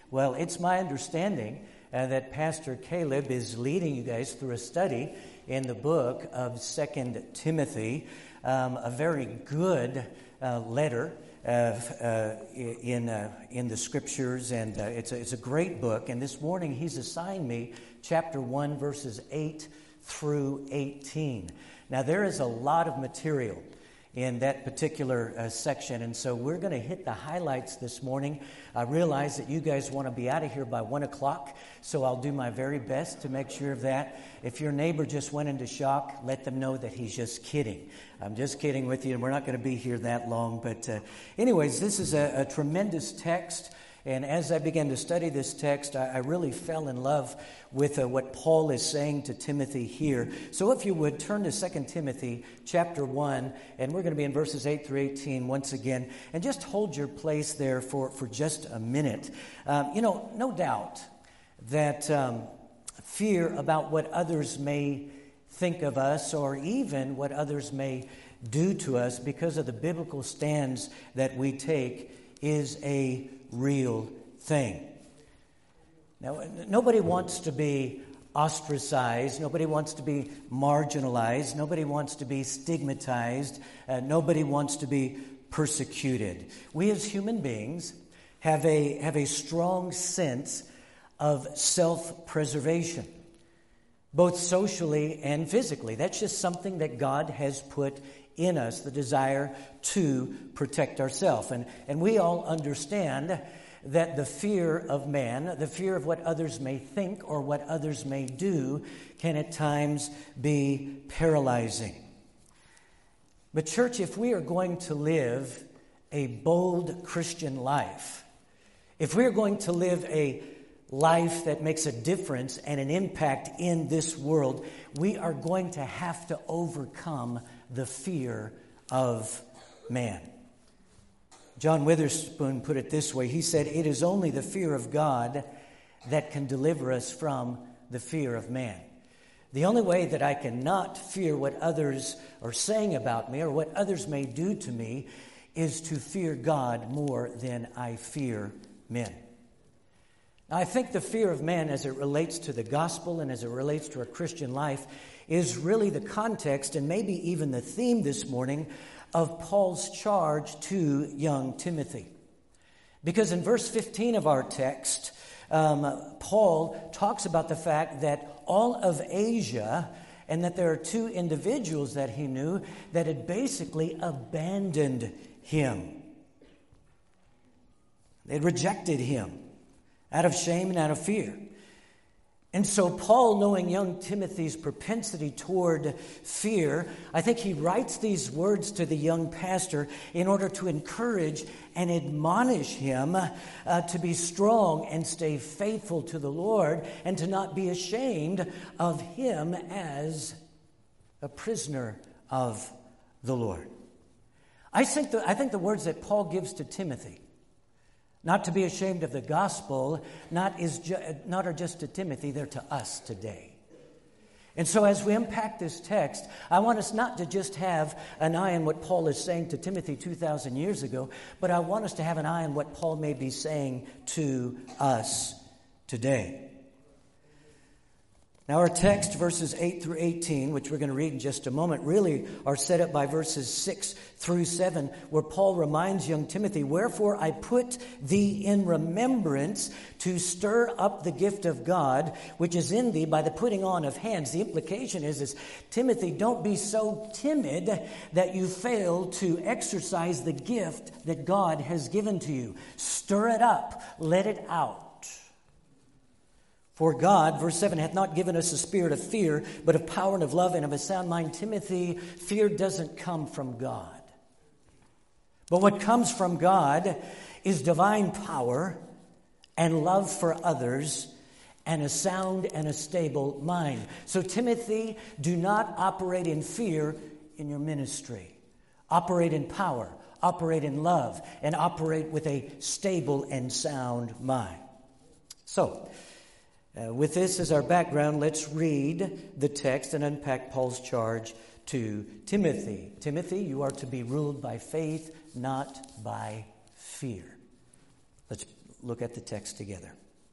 Well, it's my understanding that Pastor Caleb is leading you guys through a study in the book of 2 Timothy, a very good letter in the Scriptures, and it's a great book. And this morning he's assigned me chapter 1, verses 8 through 18. Now, there is a lot of material in that particular section, and so we're going to hit the highlights this morning. I realize that you guys want to be out of here by 1 o'clock, so I'll do my very best to make sure of that. If your neighbor just went into shock, let them know that he's just kidding. I'm just kidding with you, and we're not going to be here that long. But anyways, this is a tremendous text. And as I began to study this text, I really fell in love with what Paul is saying to Timothy here. So if you would, turn to 2 Timothy chapter 1, and we're going to be in verses 8 through 18 once again. And just hold your place there for just a minute. No doubt that fear about what others may think of us, or even what others may do to us because of the biblical stands that we take, is a real thing. Now, nobody wants to be ostracized. Nobody wants to be marginalized. Nobody wants to be stigmatized. Nobody wants to be persecuted. We as human beings have a strong sense of self-preservation, both socially and physically. That's just something that God has put in us, the desire to protect ourselves. And we all understand that the fear of man, the fear of what others may think or what others may do, can at times be paralyzing. But church, if we are going to live a bold Christian life, if we are going to live a life that makes a difference and an impact in this world, we are going to have to overcome the fear of man. John Witherspoon put it this way. He said, "It is only the fear of God that can deliver us from the fear of man." The only way that I cannot fear what others are saying about me or what others may do to me is to fear God more than I fear men. Now, I think the fear of man as it relates to the gospel and as it relates to our Christian life is really the context and maybe even the theme this morning of Paul's charge to young Timothy. Because in verse 15 of our text, Paul talks about the fact that all of Asia, and that there are two individuals that he knew that had basically abandoned him. They'd rejected him out of shame and out of fear. And so Paul, knowing young Timothy's propensity toward fear, I think he writes these words to the young pastor in order to encourage and admonish him to be strong and stay faithful to the Lord and to not be ashamed of him as a prisoner of the Lord. I think the words that Paul gives to Timothy, not to be ashamed of the gospel, not are just to Timothy, they're to us today. And so as we unpack this text, I want us not to just have an eye on what Paul is saying to Timothy 2,000 years ago, but I want us to have an eye on what Paul may be saying to us today. Now our text, verses 8 through 18, which we're going to read in just a moment, really are set up by verses 6 through 7, where Paul reminds young Timothy, "Wherefore I put thee in remembrance to stir up the gift of God, which is in thee by the putting on of hands." The implication is Timothy, don't be so timid that you fail to exercise the gift that God has given to you. Stir it up. Let it out. For God, verse 7, hath not given us a spirit of fear, but of power and of love and of a sound mind. Timothy, fear doesn't come from God. But what comes from God is divine power and love for others and a sound and a stable mind. So Timothy, do not operate in fear in your ministry. Operate in power, operate in love, and operate with a stable and sound mind. So, with this as our background, let's read the text and unpack Paul's charge to Timothy. Timothy, you are to be ruled by faith, not by fear. look at the text together.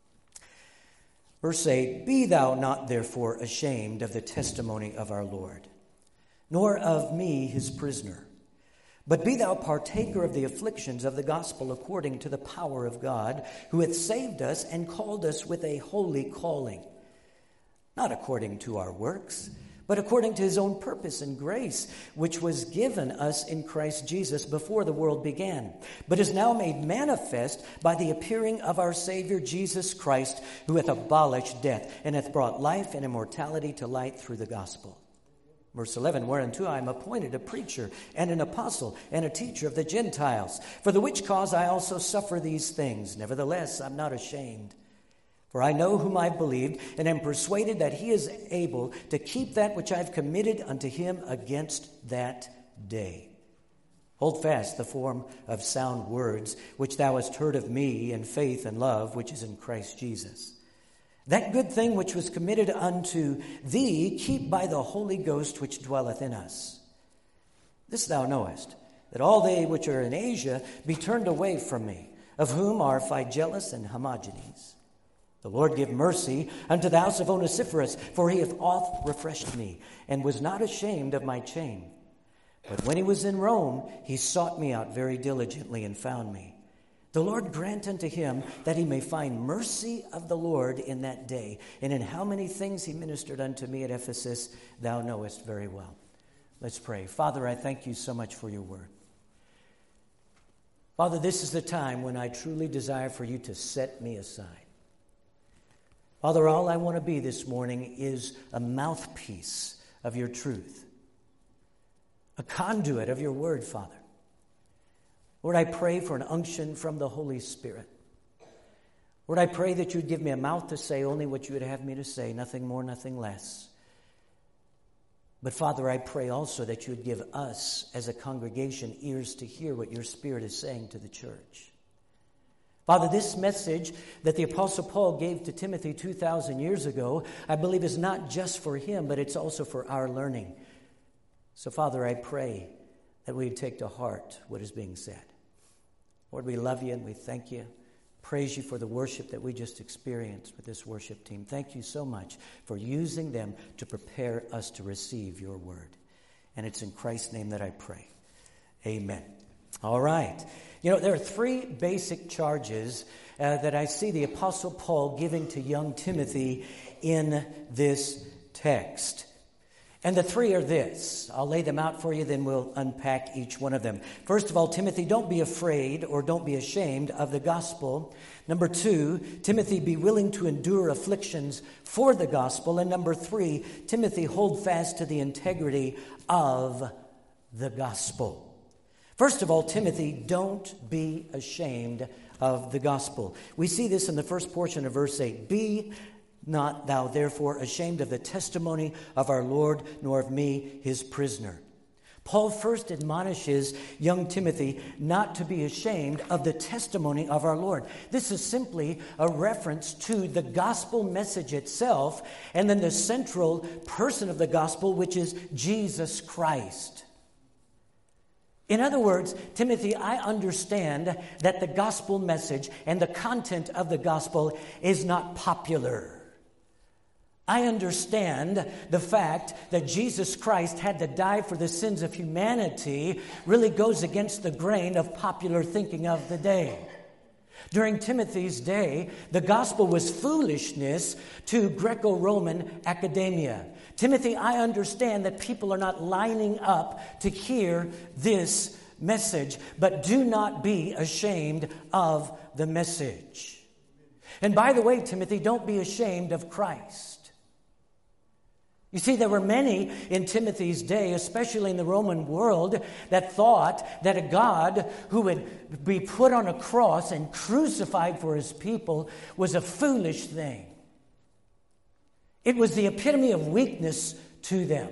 Verse 8, "Be thou not therefore ashamed of the testimony of our Lord, nor of me his prisoner, but be thou partaker of the afflictions of the gospel according to the power of God, who hath saved us and called us with a holy calling, not according to our works, but according to his own purpose and grace, which was given us in Christ Jesus before the world began, but is now made manifest by the appearing of our Savior Jesus Christ, who hath abolished death, and hath brought life and immortality to light through the gospel." Verse 11, "Whereunto I am appointed a preacher and an apostle and a teacher of the Gentiles. For the which cause I also suffer these things. Nevertheless, I'm not ashamed. For I know whom I believed, and am persuaded that he is able to keep that which I have committed unto him against that day. Hold fast the form of sound words, which thou hast heard of me in faith and love, which is in Christ Jesus. That good thing which was committed unto thee, keep by the Holy Ghost which dwelleth in us. This thou knowest, that all they which are in Asia be turned away from me, of whom are Phygellus and Hermogenes. The Lord give mercy unto the house of Onesiphorus, for he hath oft refreshed me, and was not ashamed of my chain. But when he was in Rome, he sought me out very diligently, and found me. The Lord grant unto him that he may find mercy of the Lord in that day. And in how many things he ministered unto me at Ephesus, thou knowest very well." Let's pray. Father, I thank you so much for your word. Father, this is the time when I truly desire for you to set me aside. Father, all I want to be this morning is a mouthpiece of your truth, a conduit of your word, Father. Lord, I pray for an unction from the Holy Spirit. Lord, I pray that you would give me a mouth to say only what you would have me to say, nothing more, nothing less. But Father, I pray also that you would give us as a congregation ears to hear what your Spirit is saying to the church. Father, this message that the Apostle Paul gave to Timothy 2,000 years ago, I believe is not just for him, but it's also for our learning. So, Father, I pray that we would take to heart what is being said. Lord, we love you and we thank you. Praise you for the worship that we just experienced with this worship team. Thank you so much for using them to prepare us to receive your word. And it's in Christ's name that I pray. Amen. All right. You know, there are three basic charges that I see the Apostle Paul giving to young Timothy in this text. And the three are this. I'll lay them out for you, then we'll unpack each one of them. First of all, Timothy, don't be afraid or don't be ashamed of the gospel. Number two, Timothy, be willing to endure afflictions for the gospel. And number three, Timothy, hold fast to the integrity of the gospel. First of all, Timothy, don't be ashamed of the gospel. We see this in the first portion of verse 8. "Be not thou therefore ashamed of the testimony of our Lord, nor of me his prisoner." Paul first admonishes young Timothy not to be ashamed of the testimony of our Lord. This is simply a reference to the gospel message itself, and then the central person of the gospel, which is Jesus Christ. In other words, Timothy, I understand that the gospel message and the content of the gospel is not popular. I understand the fact that Jesus Christ had to die for the sins of humanity really goes against the grain of popular thinking of the day. During Timothy's day, the gospel was foolishness to Greco-Roman academia. Timothy, I understand that people are not lining up to hear this message, but do not be ashamed of the message. And by the way, Timothy, don't be ashamed of Christ. You see, there were many in Timothy's day, especially in the Roman world, that thought that a God who would be put on a cross and crucified for his people was a foolish thing. It was the epitome of weakness to them.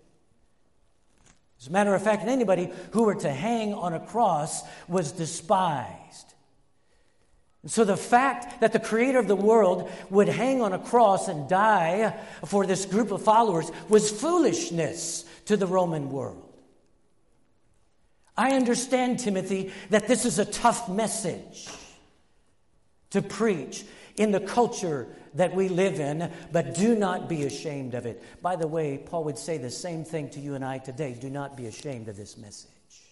As a matter of fact, anybody who were to hang on a cross was despised. And so the fact that the creator of the world would hang on a cross and die for this group of followers was foolishness to the Roman world. I understand, Timothy, that this is a tough message to preach in the culture that we live in, but do not be ashamed of it. By the way, Paul would say the same thing to you and I today. Do not be ashamed of this message.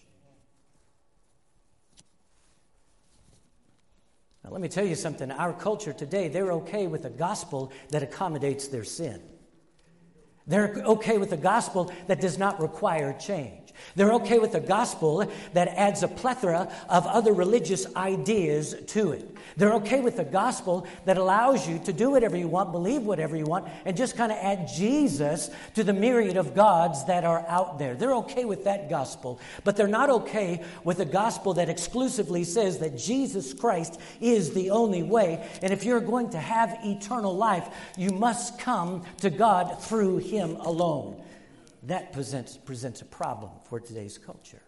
Now, let me tell you something. Our culture today, they're okay with a gospel that accommodates their sin. They're okay with a gospel that does not require change. They're okay with a gospel that adds a plethora of other religious ideas to it. They're okay with a gospel that allows you to do whatever you want, believe whatever you want, and just kind of add Jesus to the myriad of gods that are out there. They're okay with that gospel, but they're not okay with a gospel that exclusively says that Jesus Christ is the only way, and if you're going to have eternal life, you must come to God through Him alone. That presents a problem for today's culture.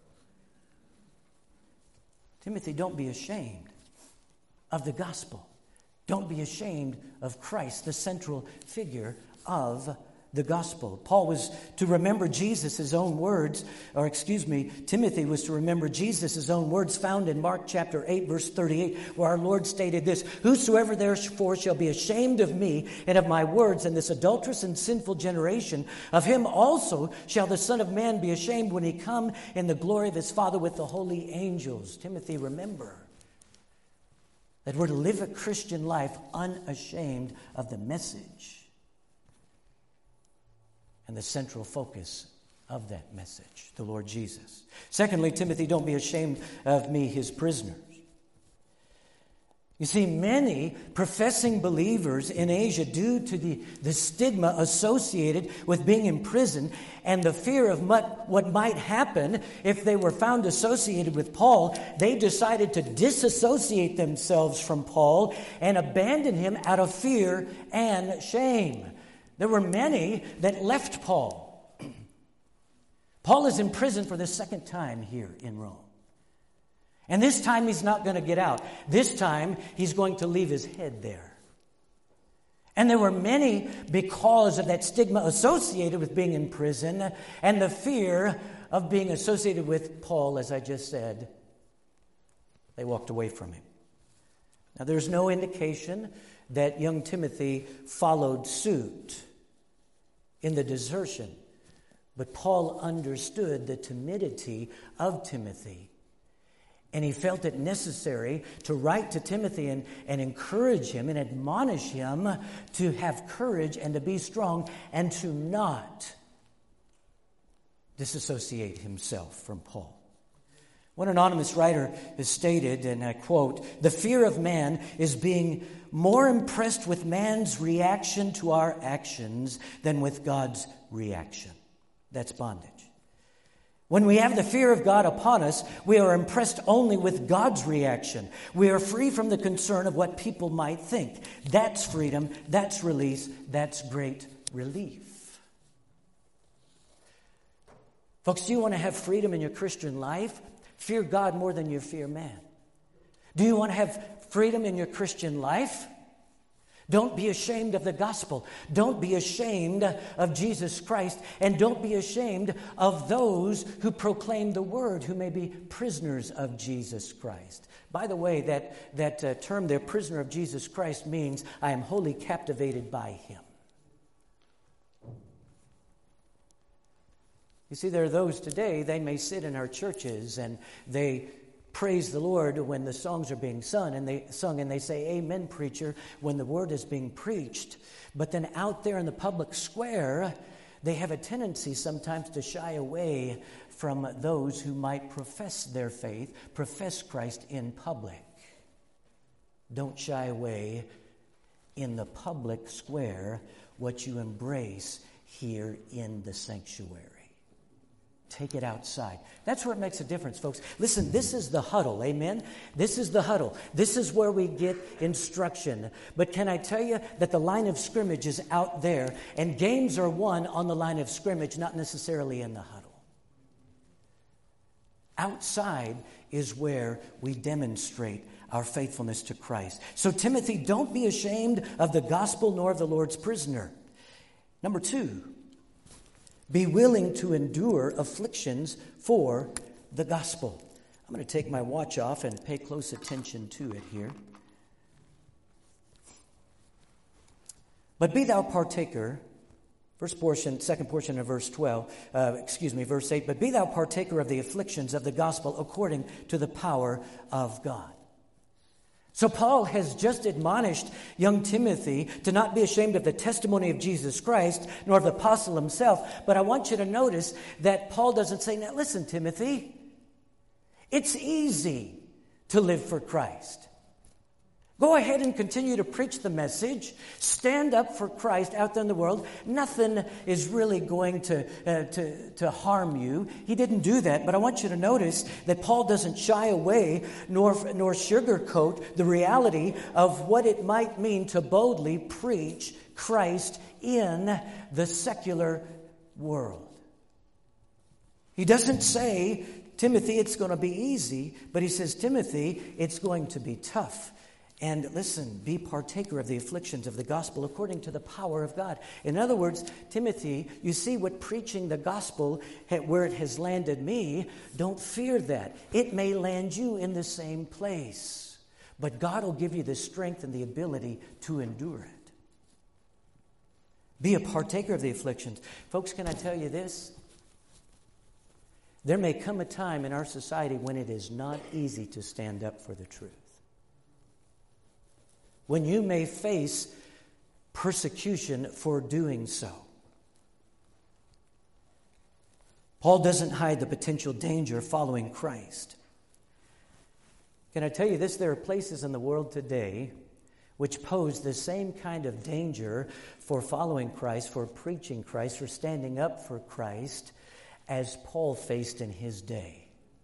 Timothy, don't be ashamed of the gospel. Don't be ashamed of Christ, the central figure of the gospel. Paul was to remember Jesus' own words, Timothy was to remember Jesus' own words found in Mark chapter 8, verse 38, where our Lord stated this: "Whosoever therefore shall be ashamed of me and of my words in this adulterous and sinful generation, of him also shall the Son of Man be ashamed when he come in the glory of his Father with the holy angels." Timothy, remember that we're to live a Christian life unashamed of the message and the central focus of that message, the Lord Jesus. Secondly, Timothy, don't be ashamed of me, his prisoners. You see, many professing believers in Asia, due to the stigma associated with being in prison and the fear of what might happen if they were found associated with Paul, they decided to disassociate themselves from Paul and abandon him out of fear and shame. There were many that left Paul. Paul is in prison for the second time here in Rome. And this time he's not going to get out. This time he's going to leave his head there. And there were many, because of that stigma associated with being in prison and the fear of being associated with Paul, as I just said, they walked away from him. Now, there's no indication that young Timothy followed suit in the desertion. But Paul understood the timidity of Timothy. And he felt it necessary to write to Timothy and encourage him and admonish him to have courage and to be strong and to not disassociate himself from Paul. One anonymous writer has stated, and I quote, "The fear of man is being more impressed with man's reaction to our actions than with God's reaction." That's bondage. When we have the fear of God upon us, we are impressed only with God's reaction. We are free from the concern of what people might think. That's freedom, that's release, that's great relief. Folks, do you want to have freedom in your Christian life? Fear God more than you fear man. Do you want to have freedom in your Christian life? Don't be ashamed of the gospel. Don't be ashamed of Jesus Christ. And don't be ashamed of those who proclaim the word, who may be prisoners of Jesus Christ. By the way, that term there, prisoner of Jesus Christ, means I am wholly captivated by him. You see, there are those today, they may sit in our churches and they praise the Lord when the songs are being sung, and they say, "Amen, preacher," when the word is being preached. But then out there in the public square, they have a tendency sometimes to shy away from those who might profess their faith, profess Christ in public. Don't shy away in the public square what you embrace here in the sanctuary. Take it outside. That's where it makes a difference, folks. Listen, this is the huddle, amen? This is the huddle. This is where we get instruction. But can I tell you that the line of scrimmage is out there, and games are won on the line of scrimmage, not necessarily in the huddle. Outside is where we demonstrate our faithfulness to Christ. So, Timothy, don't be ashamed of the gospel nor of the Lord's prisoner. Number 2. Be willing to endure afflictions for the gospel. I'm going to take my watch off and pay close attention to it here. But be thou partaker, second portion of verse 8, but be thou partaker of the afflictions of the gospel according to the power of God. So Paul has just admonished young Timothy to not be ashamed of the testimony of Jesus Christ, nor of the apostle himself. But I want you to notice that Paul doesn't say, now listen, Timothy, it's easy to live for Christ. Go ahead and continue to preach the message. Stand up for Christ out there in the world. Nothing is really going to harm you. He didn't do that, but I want you to notice that Paul doesn't shy away nor sugarcoat the reality of what it might mean to boldly preach Christ in the secular world. He doesn't say, Timothy, it's going to be easy, but he says, Timothy, it's going to be tough. And listen, be partaker of the afflictions of the gospel according to the power of God. In other words, Timothy, you see what preaching the gospel, where it has landed me, don't fear that. It may land you in the same place. But God will give you the strength and the ability to endure it. Be a partaker of the afflictions. Folks, can I tell you this? There may come a time in our society when it is not easy to stand up for the truth. When you may face persecution for doing so. Paul doesn't hide the potential danger of following Christ. Can I tell you this? There are places in the world today which pose the same kind of danger for following Christ, for preaching Christ, for standing up for Christ, as Paul faced in his day.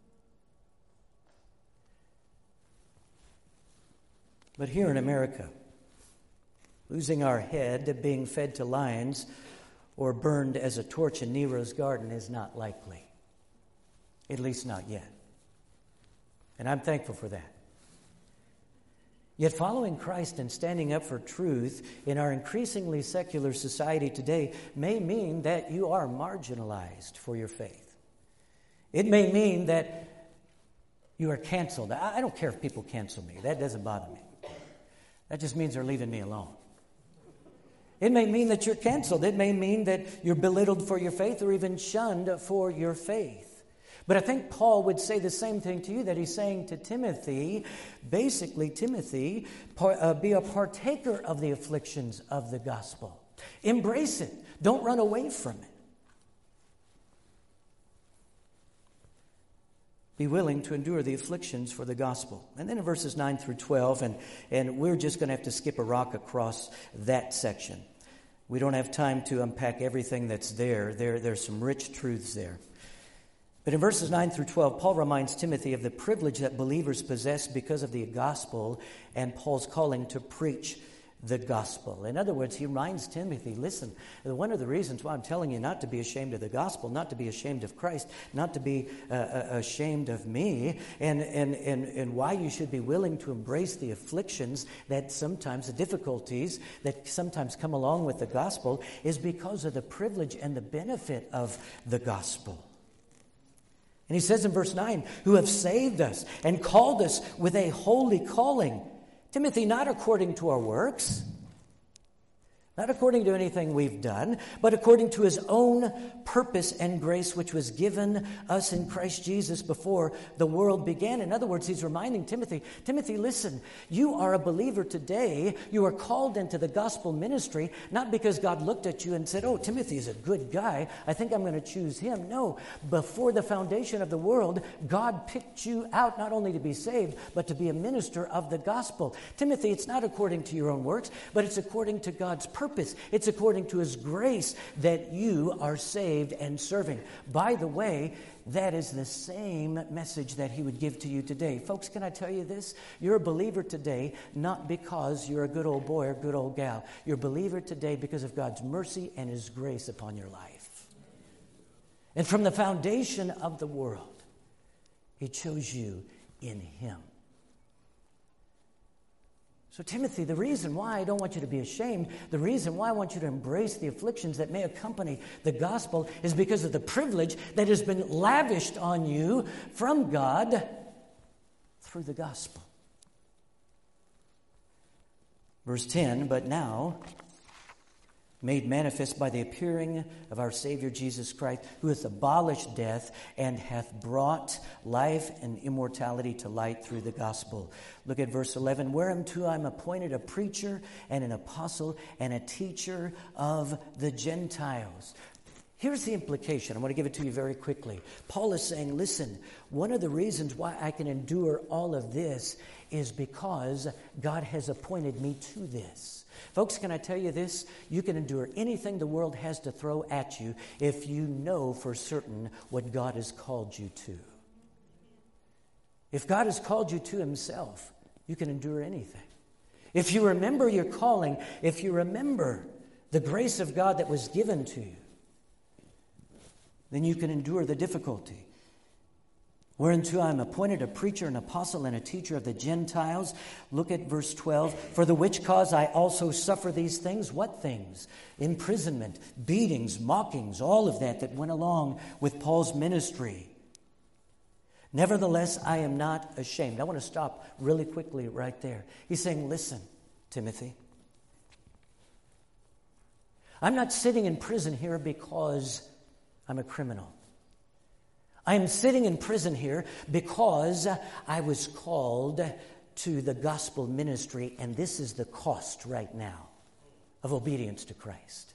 But here in America, losing our head, being fed to lions, or burned as a torch in Nero's garden is not likely. At least not yet. And I'm thankful for that. Yet following Christ and standing up for truth in our increasingly secular society today may mean that you are marginalized for your faith. It may mean that you are canceled. I don't care if people cancel me. That doesn't bother me. That just means they're leaving me alone. It may mean that you're canceled. It may mean that you're belittled for your faith or even shunned for your faith. But I think Paul would say the same thing to you that he's saying to Timothy. Basically, Timothy, be a partaker of the afflictions of the gospel. Embrace it. Don't run away from it. Be willing to endure the afflictions for the gospel. And then in verses 9 through 12, and we're just going to have to skip a rock across that section. We don't have time to unpack everything that's there. There's some rich truths there. But in verses 9 through 12, Paul reminds Timothy of the privilege that believers possess because of the gospel and Paul's calling to preach the gospel. In other words, he reminds Timothy, listen, one of the reasons why I'm telling you not to be ashamed of the gospel, not to be ashamed of Christ, not to be ashamed of me, and why you should be willing to embrace the afflictions that sometimes, the difficulties that sometimes come along with the gospel, is because of the privilege and the benefit of the gospel. And he says in verse 9, who have saved us and called us with a holy calling. Timothy, not according to our works, not according to anything we've done, but according to his own purpose and grace, which was given us in Christ Jesus before the world began. In other words, he's reminding Timothy, listen, you are a believer today. You are called into the gospel ministry, not because God looked at you and said, oh, Timothy is a good guy. I think I'm going to choose him. No, before the foundation of the world, God picked you out not only to be saved, but to be a minister of the gospel. Timothy, it's not according to your own works, but it's according to God's purpose. It's according to his grace that you are saved and serving. By the way, that is the same message that he would give to you today. Folks, can I tell you this? You're a believer today not because you're a good old boy or good old gal. You're a believer today because of God's mercy and his grace upon your life. And from the foundation of the world, he chose you in him. So Timothy, the reason why I don't want you to be ashamed, the reason why I want you to embrace the afflictions that may accompany the gospel is because of the privilege that has been lavished on you from God through the gospel. Verse 10, but now made manifest by the appearing of our Savior Jesus Christ, who hath abolished death and hath brought life and immortality to light through the gospel. Look at verse 11. Whereunto I am appointed a preacher and an apostle and a teacher of the Gentiles. Here's the implication. I want to give it to you very quickly. Paul is saying, listen, one of the reasons why I can endure all of this is because God has appointed me to this. Folks, can I tell you this? You can endure anything the world has to throw at you if you know for certain what God has called you to. If God has called you to himself, you can endure anything. If you remember your calling, if you remember the grace of God that was given to you, then you can endure the difficulty. Whereunto I am appointed a preacher, an apostle, and a teacher of the Gentiles. Look at verse 12. For the which cause I also suffer these things. What things? Imprisonment, beatings, mockings, all of that went along with Paul's ministry. Nevertheless, I am not ashamed. I want to stop really quickly right there. He's saying, listen, Timothy. I'm not sitting in prison here because I'm a criminal. I am sitting in prison here because I was called to the gospel ministry, and this is the cost right now of obedience to Christ.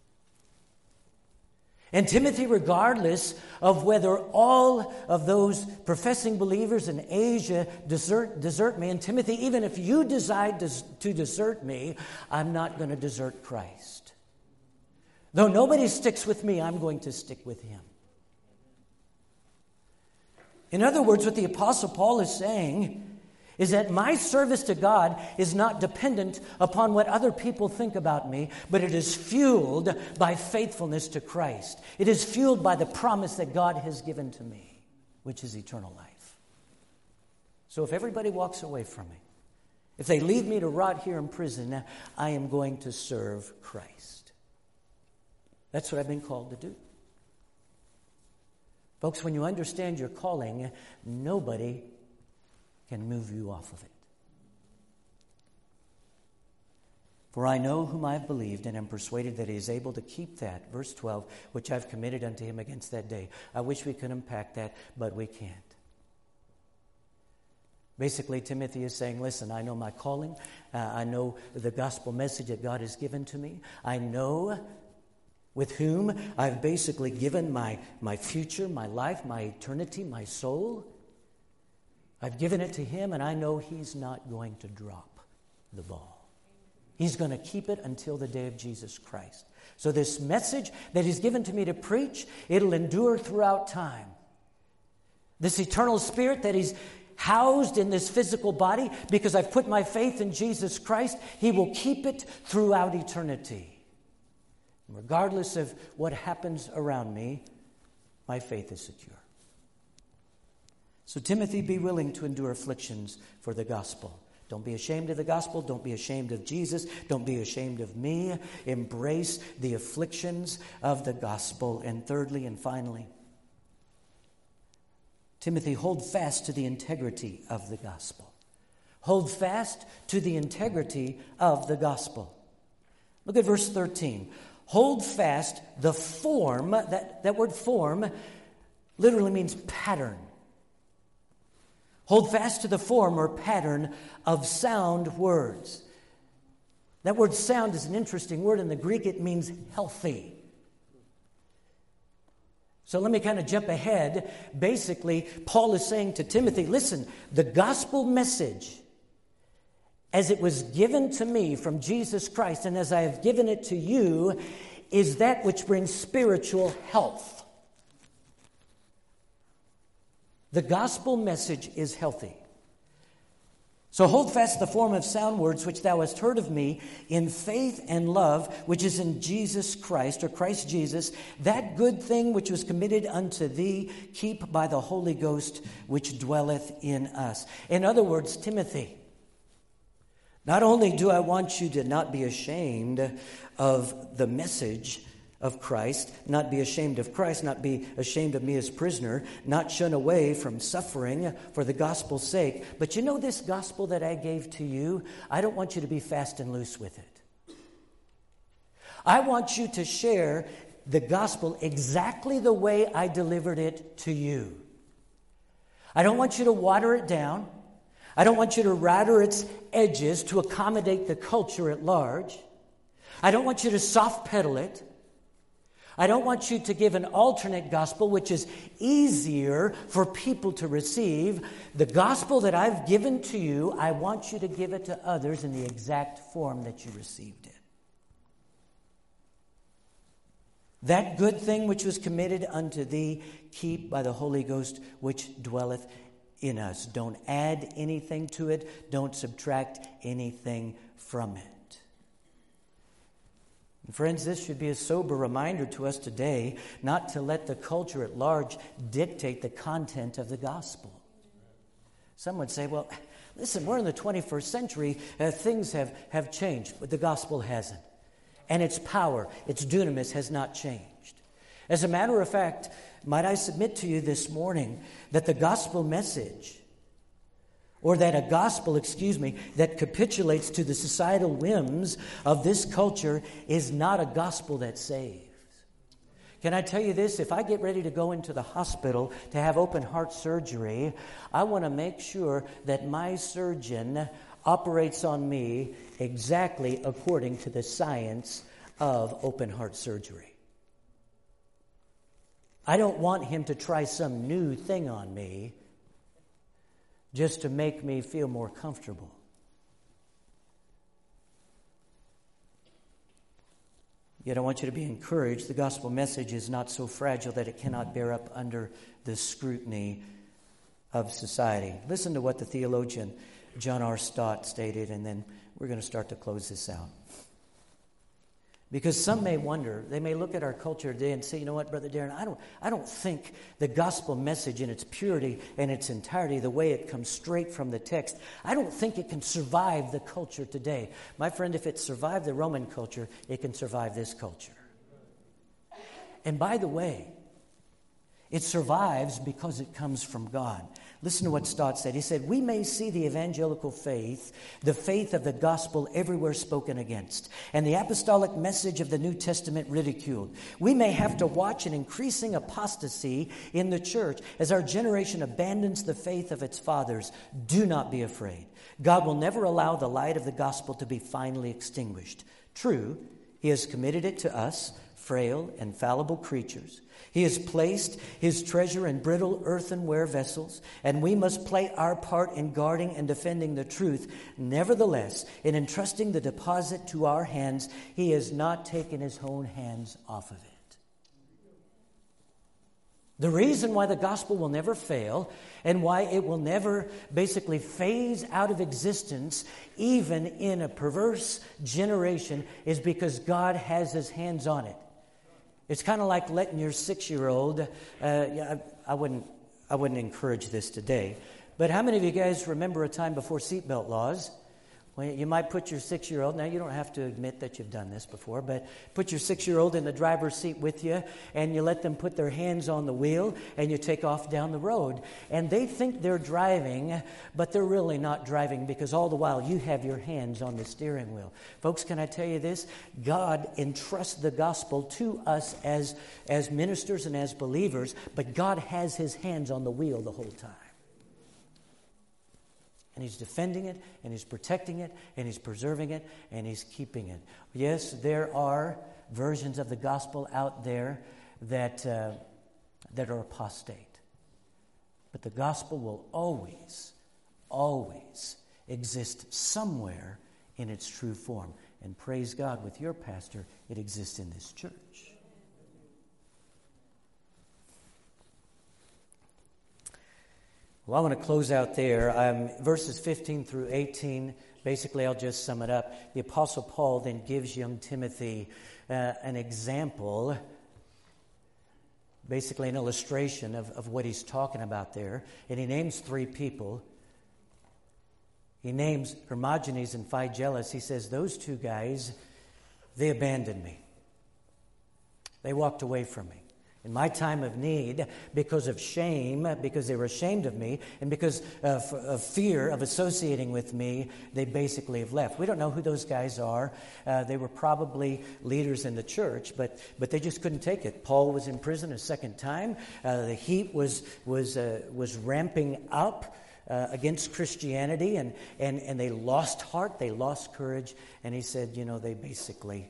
And Timothy, regardless of whether all of those professing believers in Asia desert me, and Timothy, even if you decide to desert me, I'm not going to desert Christ. Though nobody sticks with me, I'm going to stick with him. In other words, what the Apostle Paul is saying is that my service to God is not dependent upon what other people think about me, but it is fueled by faithfulness to Christ. It is fueled by the promise that God has given to me, which is eternal life. So if everybody walks away from me, if they leave me to rot here in prison, I am going to serve Christ. That's what I've been called to do. Folks, when you understand your calling, nobody can move you off of it. For I know whom I have believed, and am persuaded that he is able to keep that, verse 12, which I've committed unto him against that day. I wish we could unpack that, but we can't. Basically, Timothy is saying, listen, I know my calling. I know the gospel message that God has given to me. I know with whom I've basically given my future, my life, my eternity, my soul. I've given it to him, and I know he's not going to drop the ball. He's going to keep it until the day of Jesus Christ. So this message that he's given to me to preach, it'll endure throughout time. This eternal spirit that he's housed in this physical body, because I've put my faith in Jesus Christ, he will keep it throughout eternity. Regardless of what happens around me, my faith is secure. So Timothy, be willing to endure afflictions for the gospel. Don't be ashamed of the gospel. Don't be ashamed of Jesus. Don't be ashamed of me. Embrace the afflictions of the gospel. And thirdly and finally, Timothy, hold fast to the integrity of the gospel. Hold fast to the integrity of the gospel. Look at verse 13. Hold fast the form, that word form literally means pattern. Hold fast to the form or pattern of sound words. That word sound is an interesting word. In the Greek, it means healthy. So let me kind of jump ahead. Basically, Paul is saying to Timothy, listen, the gospel message, as it was given to me from Jesus Christ, and as I have given it to you, is that which brings spiritual health. The gospel message is healthy. So hold fast the form of sound words which thou hast heard of me in faith and love, which is in Jesus Christ, or Christ Jesus. That good thing which was committed unto thee, keep by the Holy Ghost which dwelleth in us. In other words, Timothy, not only do I want you to not be ashamed of the message of Christ, not be ashamed of Christ, not be ashamed of me as prisoner, not shun away from suffering for the gospel's sake. But you know this gospel that I gave to you, I don't want you to be fast and loose with it. I want you to share the gospel exactly the way I delivered it to you. I don't want you to water it down. I don't want you to router its edges to accommodate the culture at large. I don't want you to soft pedal it. I don't want you to give an alternate gospel which is easier for people to receive. The gospel that I've given to you, I want you to give it to others in the exact form that you received it. That good thing which was committed unto thee, keep by the Holy Ghost which dwelleth in us. Don't add anything to it. Don't subtract anything from it. And friends, this should be a sober reminder to us today not to let the culture at large dictate the content of the gospel. Some would say, well, listen, we're in the 21st century. Things have changed, but the gospel hasn't. And its power, its dunamis, has not changed. As a matter of fact, might I submit to you this morning that the gospel message, or that a gospel, that capitulates to the societal whims of this culture is not a gospel that saves. Can I tell you this? If I get ready to go into the hospital to have open heart surgery, I want to make sure that my surgeon operates on me exactly according to the science of open heart surgery. I don't want him to try some new thing on me just to make me feel more comfortable. Yet I want you to be encouraged. The gospel message is not so fragile that it cannot bear up under the scrutiny of society. Listen to what the theologian John R. Stott stated, and then we're going to start to close this out. Because some may wonder, they may look at our culture today and say, you know what, Brother Darren, I don't think the gospel message in its purity and its entirety, the way it comes straight from the text, I don't think it can survive the culture today. My friend, if it survived the Roman culture, it can survive this culture. And by the way, it survives because it comes from God. Listen to what Stott said. He said, we may see the evangelical faith, the faith of the gospel everywhere spoken against, and the apostolic message of the New Testament ridiculed. We may have to watch an increasing apostasy in the church as our generation abandons the faith of its fathers. Do not be afraid. God will never allow the light of the gospel to be finally extinguished. True, He has committed it to us, frail and fallible creatures. He has placed His treasure in brittle earthenware vessels, and we must play our part in guarding and defending the truth. Nevertheless, in entrusting the deposit to our hands, He has not taken His own hands off of it. The reason why the gospel will never fail and why it will never basically phase out of existence, even in a perverse generation, is because God has His hands on it. It's kind of like letting your 6-year-old, I wouldn't encourage this today, but how many of you guys remember a time before seatbelt laws when you might put your 6-year-old, now you don't have to admit that you've done this before, but put your 6-year-old in the driver's seat with you and you let them put their hands on the wheel and you take off down the road. And they think they're driving, but they're really not driving because all the while you have your hands on the steering wheel. Folks, can I tell you this? God entrusts the gospel to us as ministers and as believers, but God has His hands on the wheel the whole time. And He's defending it, and He's protecting it, and He's preserving it, and He's keeping it. Yes, there are versions of the gospel out there that are apostate. But the gospel will always, always exist somewhere in its true form. And praise God, with your pastor, it exists in this church. Well, I want to close out there. Verses 15 through 18, basically I'll just sum it up. The Apostle Paul then gives young Timothy an example, basically an illustration of what he's talking about there. And he names 3 people. He names Hermogenes and Phygelus. He says, those 2 guys, they abandoned me. They walked away from me. In my time of need, because of shame, because they were ashamed of me, and because of fear of associating with me, they basically have left. We don't know who those guys are. They were probably leaders in the church, but they just couldn't take it. Paul was in prison a second time. The heat was ramping up against Christianity, and they lost heart, they lost courage, and he said, they basically,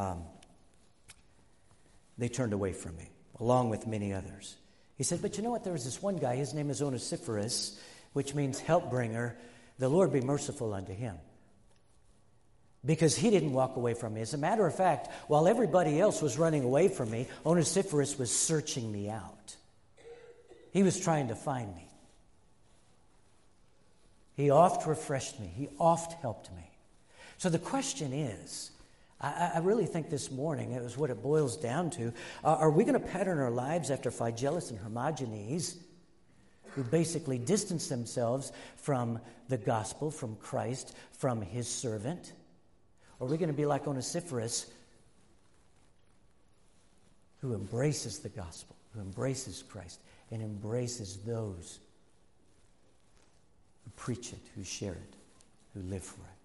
they turned away from me, along with many others. He said, but you know what? There was this one guy, his name is Onesiphorus, which means help bringer. The Lord be merciful unto him. Because he didn't walk away from me. As a matter of fact, while everybody else was running away from me, Onesiphorus was searching me out. He was trying to find me. He oft refreshed me. He oft helped me. So the question is, I really think this morning, it was what it boils down to. Are we going to pattern our lives after Phygelus and Hermogenes, who basically distanced themselves from the gospel, from Christ, from his servant? Or are we going to be like Onesiphorus, who embraces the gospel, who embraces Christ, and embraces those who preach it, who share it, who live for it?